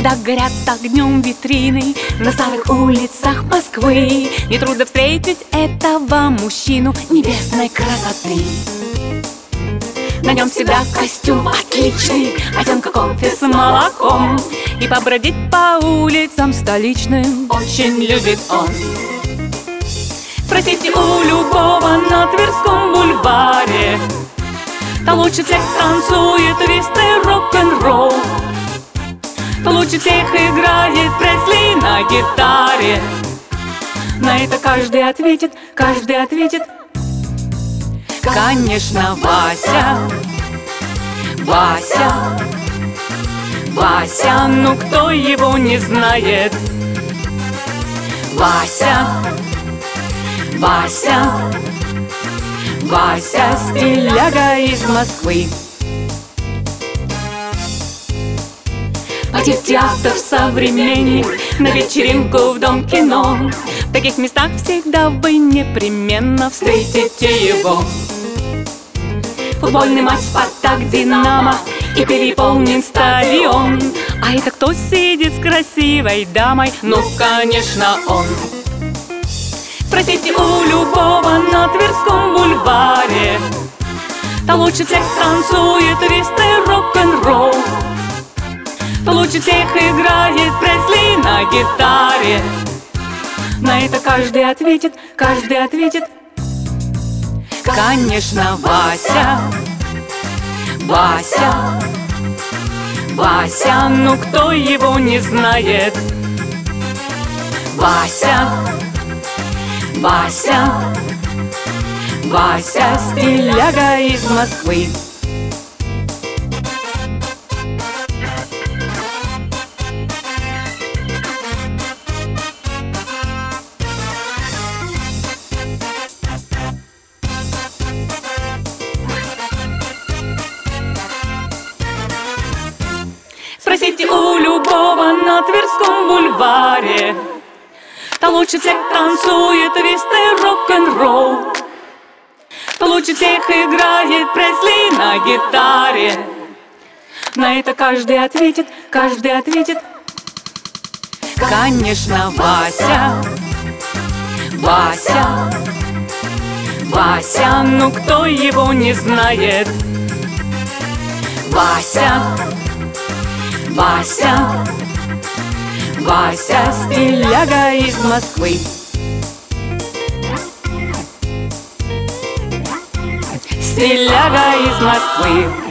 Когда горят огнем витрины на старых улицах Москвы, нетрудно встретить этого мужчину небесной красоты. На нем всегда костюм отличный, оттенка кофе с молоком, и побродить по улицам столичным очень любит он. Спросите у любого на Тверском бульваре, кто лучше всех танцует твисты рок-н-ролл, кто лучше всех играет Пресли на гитаре. На это каждый ответит, конечно, Вася. Вася, Вася, ну кто его не знает? Вася, Вася, Вася, стиляга из Москвы. Пойти в театр «Современник», на вечеринку в Дом кино. В таких местах всегда вы непременно встретите его. Футбольный матч «Спартак», «Динамо» и переполнен стадион. А это кто сидит с красивой дамой? Ну, конечно, он. Спросите у любого на Тверском бульваре, кто лучше всех танцует твисты рок-н-ролл, кто лучше всех играет Пресли на гитаре. На это каждый ответит, конечно, Вася. Вася, Вася, ну кто его не знает? Вася, Вася, Вася, стиляга из Москвы. Спросите у любого на Тверском бульваре, кто лучше всех танцует твисты рок-н-ролл, кто лучше всех играет Пресли на гитаре. На это каждый ответит, конечно, Вася. Вася, Вася, ну кто его не знает? Вася, Вася, Вася, стиляга из Москвы. Стиляга из Москвы.